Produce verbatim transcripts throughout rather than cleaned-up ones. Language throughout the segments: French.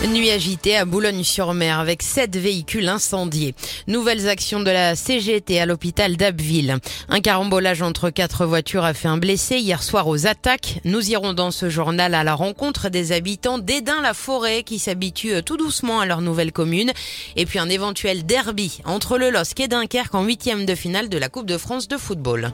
Nuit agitée à Boulogne-sur-Mer avec sept véhicules incendiés. Nouvelles actions de la C G T à l'hôpital d'Abbeville. Un carambolage entre quatre voitures a fait un blessé hier soir aux attaques. Nous irons dans ce journal à la rencontre des habitants d'Hédin-la-Forêt qui s'habituent tout doucement à leur nouvelle commune. Et puis un éventuel derby entre le LOSC et Dunkerque en huitième de finale de la Coupe de France de football.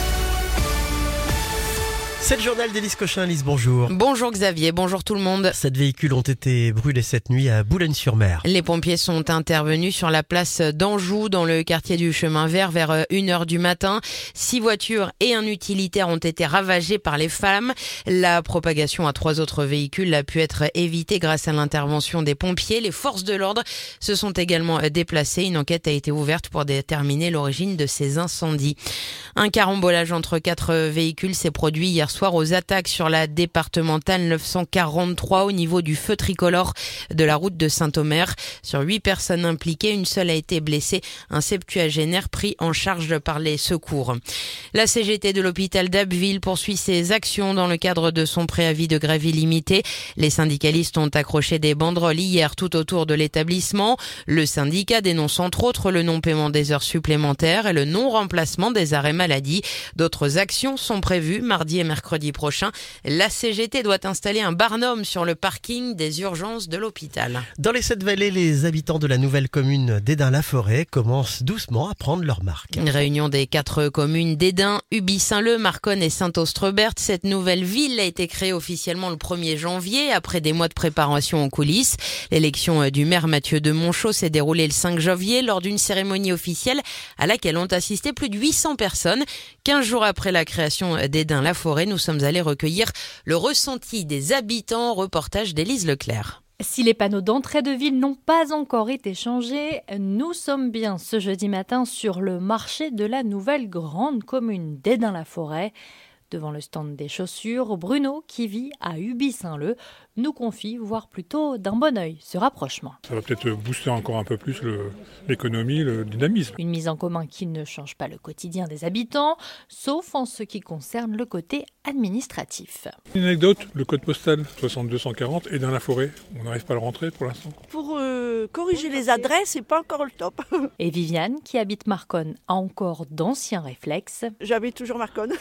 C'est le journal d'Élise Cochin. Élise, bonjour. Bonjour Xavier, bonjour tout le monde. Sept véhicules ont été brûlés cette nuit à Boulogne-sur-Mer. Les pompiers sont intervenus sur la place d'Anjou, dans le quartier du Chemin Vert, vers une heure du matin. Six voitures et un utilitaire ont été ravagés par les flammes. La propagation à trois autres véhicules a pu être évitée grâce à l'intervention des pompiers. Les forces de l'ordre se sont également déplacées. Une enquête a été ouverte pour déterminer l'origine de ces incendies. Un carambolage entre quatre véhicules s'est produit hier soir aux attaques sur la départementale neuf cent quarante-trois au niveau du feu tricolore de la route de Saint-Omer. Sur huit personnes impliquées, une seule a été blessée, un septuagénaire pris en charge par les secours. La C G T de l'hôpital d'Abbeville poursuit ses actions dans le cadre de son préavis de grève illimité. Les syndicalistes ont accroché des banderoles hier tout autour de l'établissement. Le syndicat dénonce entre autres le non-paiement des heures supplémentaires et le non-remplacement des arrêts maladie. D'autres actions sont prévues mardi et mercredi prochain. La C G T doit installer un barnum sur le parking des urgences de l'hôpital. Dans les Sept-Vallées, les habitants de la nouvelle commune d'Hédin-la-Forêt commencent doucement à prendre leur marque. Une réunion des quatre communes d'Hédin, Uby-Saint-Leu, Marconne et Saint-Austrebert. Cette nouvelle ville a été créée officiellement le premier janvier, après des mois de préparation en coulisses. L'élection du maire Mathieu de Monchaux s'est déroulée le cinq janvier lors d'une cérémonie officielle à laquelle ont assisté plus de huit cents personnes. quinze jours après la création d'Hédin-la-Forêt, nous sommes allés recueillir le ressenti des habitants. Reportage d'Élise Leclerc. Si les panneaux d'entrée de ville n'ont pas encore été changés, nous sommes bien ce jeudi matin sur le marché de la nouvelle grande commune d'Hédin-la-Forêt. Devant le stand des chaussures, Bruno, qui vit à Uby-Saint-Leu, nous confie voir plutôt d'un bon œil ce rapprochement. Ça va peut-être booster encore un peu plus le, l'économie, le dynamisme. Une mise en commun qui ne change pas le quotidien des habitants, sauf en ce qui concerne le côté administratif. Une anecdote, le code postal soixante-deux cent quarante est dans la forêt. On n'arrive pas à le rentrer pour l'instant. Pour euh, corriger les adresses, c'est pas encore le top. Et Viviane, qui habite Marconne, a encore d'anciens réflexes. J'habite toujours Marconne.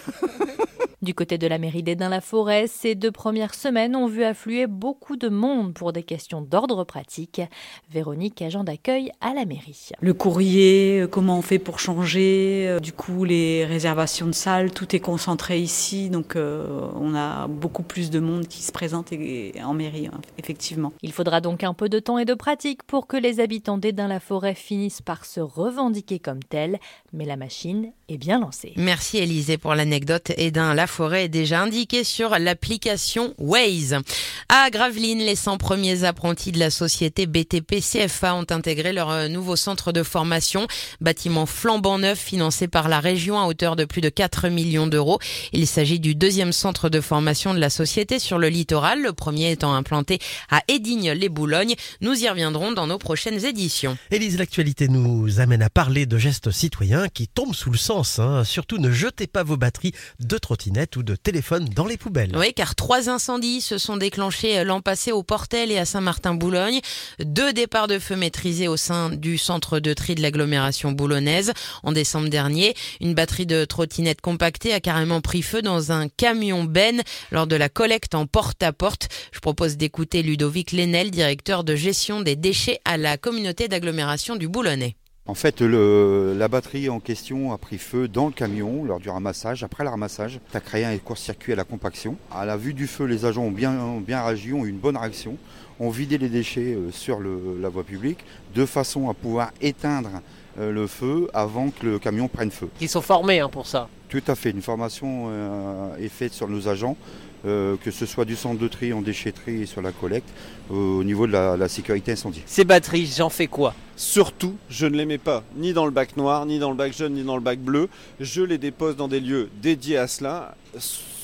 Du côté de la mairie d'Hédin-la-Forêt, ces deux premières semaines ont vu affluer beaucoup de monde pour des questions d'ordre pratique. Véronique, agent d'accueil à la mairie. Le courrier, comment on fait pour changer, du coup les réservations de salles, tout est concentré ici, donc euh, on a beaucoup plus de monde qui se présente en mairie, effectivement. Il faudra donc un peu de temps et de pratique pour que les habitants d'Hédin-la-Forêt finissent par se revendiquer comme tels, mais la machine est bien lancée. Merci Élisée pour l'anecdote. Hédin-la-Forêt est déjà indiqué sur l'application Waze. À Gravelines, les cent premiers apprentis de la société B T P C F A ont intégré leur nouveau centre de formation. Bâtiment flambant neuf financé par la région à hauteur de plus de quatre millions d'euros. Il s'agit du deuxième centre de formation de la société sur le littoral, le premier étant implanté à Hédignes-les-Boulognes. Nous y reviendrons dans nos prochaines éditions. Élise, l'actualité nous amène à parler de gestes citoyens qui tombent sous le sens. Hein. Surtout, ne jetez pas vos batteries de trottinette ou de téléphone dans les poubelles. Oui, car trois incendies se sont déclenchés l'an passé au Portel et à Saint-Martin-Boulogne. Deux départs de feu maîtrisés au sein du centre de tri de l'agglomération boulonnaise. En décembre dernier, une batterie de trottinettes compactée a carrément pris feu dans un camion benne lors de la collecte en porte-à-porte. Je propose d'écouter Ludovic Lénel, directeur de gestion des déchets à la communauté d'agglomération du Boulonnais. En fait, le, la batterie en question a pris feu dans le camion lors du ramassage. Après le ramassage, ça a créé un court-circuit à la compaction. À la vue du feu, les agents ont bien, bien réagi, ont eu une bonne réaction, ont vidé les déchets sur le, la voie publique de façon à pouvoir éteindre le feu avant que le camion prenne feu. Ils sont formés hein, pour ça. Tout à fait, une formation euh, est faite sur nos agents, euh, que ce soit du centre de tri en déchetterie et sur la collecte, euh, au niveau de la, la sécurité incendie. Ces batteries, j'en fais quoi ? Surtout, je ne les mets pas ni dans le bac noir, ni dans le bac jaune, ni dans le bac bleu. Je les dépose dans des lieux dédiés à cela,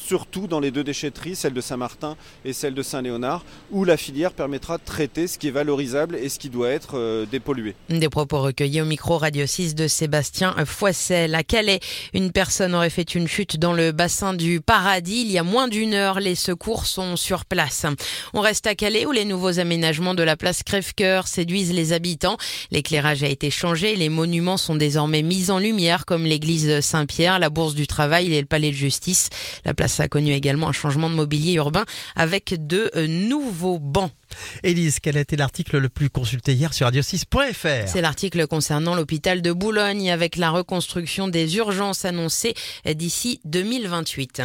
surtout dans les deux déchetteries, celle de Saint-Martin et celle de Saint-Léonard, où la filière permettra de traiter ce qui est valorisable et ce qui doit être euh, dépollué. Des propos recueillis au micro Radio six de Sébastien Foissel. À Calais, une personne aurait fait une chute dans le bassin du Paradis. Il y a moins d'une heure, les secours sont sur place. On reste à Calais où les nouveaux aménagements de la place Crève-Cœur séduisent les habitants. L'éclairage a été changé, les monuments sont désormais mis en lumière comme l'église Saint-Pierre, la Bourse du Travail et le Palais de Justice. La place a connu également un changement de mobilier urbain avec de nouveaux bancs. Élise, quel a été l'article le plus consulté hier sur radio six point f r? C'est l'article concernant l'hôpital de Boulogne avec la reconstruction des urgences annoncée d'ici deux mille vingt-huit.